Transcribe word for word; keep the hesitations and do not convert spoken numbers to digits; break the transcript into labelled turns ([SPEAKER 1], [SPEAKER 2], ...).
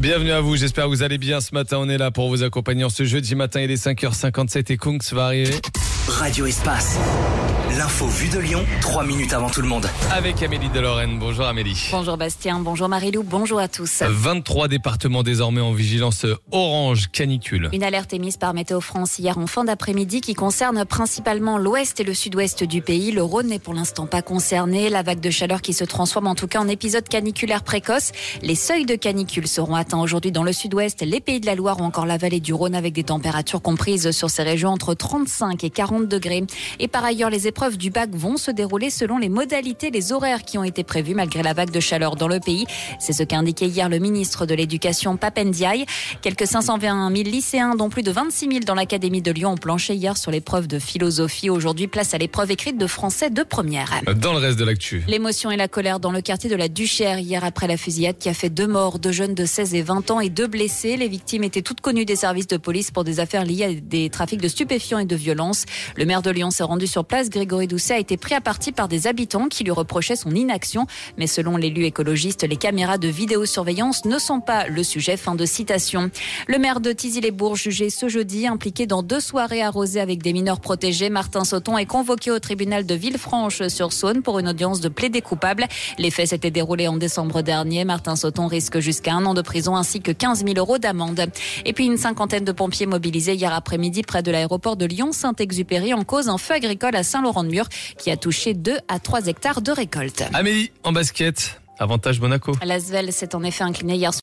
[SPEAKER 1] Bienvenue à vous, j'espère que vous allez bien. Ce matin, on est là pour vous accompagner en ce jeudi matin. Il est cinq heures cinquante-sept et Kungs va arriver.
[SPEAKER 2] Radio Espace, l'info vue de Lyon, trois minutes avant tout le monde.
[SPEAKER 1] Avec Amélie de Lorraine. Bonjour Amélie.
[SPEAKER 3] Bonjour Bastien, bonjour Marilou, bonjour à tous.
[SPEAKER 1] vingt-trois départements désormais en vigilance orange canicule.
[SPEAKER 3] Une alerte émise par Météo France hier en fin d'après-midi qui concerne principalement l'ouest et le sud-ouest du pays. Le Rhône n'est pour l'instant pas concerné. La vague de chaleur qui se transforme en tout cas en épisode caniculaire précoce. Les seuils de canicule seront atteints aujourd'hui dans le sud-ouest, les Pays de la Loire ou encore la vallée du Rhône avec des températures comprises sur ces régions entre trente-cinq et quarante degrés. Et par ailleurs, les épreuves du bac vont se dérouler selon les modalités, les horaires qui ont été prévus malgré la vague de chaleur dans le pays. C'est ce qu'a indiqué hier le ministre de l'Éducation, Pap Ndiaye. Quelques cinq cent vingt mille lycéens, dont plus de vingt-six mille dans l'Académie de Lyon, ont planché hier sur l'épreuve de philosophie. Aujourd'hui, place à l'épreuve écrite de français de première.
[SPEAKER 1] Dans le reste de l'actu.
[SPEAKER 3] L'émotion et la colère dans le quartier de la Duchère hier après la fusillade qui a fait deux morts, deux jeunes de seize et vingt ans et deux blessés. Les victimes étaient toutes connues des services de police pour des affaires liées à des trafics de stupéfiants et de violences. Le maire de Lyon s'est rendu sur place. Grégory Doucet a été pris à partie par des habitants qui lui reprochaient son inaction. Mais selon l'élu écologiste, les caméras de vidéosurveillance ne sont pas le sujet. Fin de citation. Le maire de Thizy-les-Bourgs, jugé ce jeudi, impliqué dans deux soirées arrosées avec des mineurs protégés, Martin Sauton est convoqué au tribunal de Villefranche-sur-Saône pour une audience de plaidé coupable. Les faits s'étaient déroulés en décembre dernier. Martin Sauton risque jusqu'à un an de prison ainsi que quinze mille euros d'amende. Et puis une cinquantaine de pompiers mobilisés hier après-midi près de l'aéroport de Lyon-Saint-Exupéry en cause un feu agricole à Saint-Laurent-de-Mur qui a touché deux à trois hectares de récolte.
[SPEAKER 1] Amélie, en basket, avantage Monaco.
[SPEAKER 3] L'Asvel s'est en effet incliné hier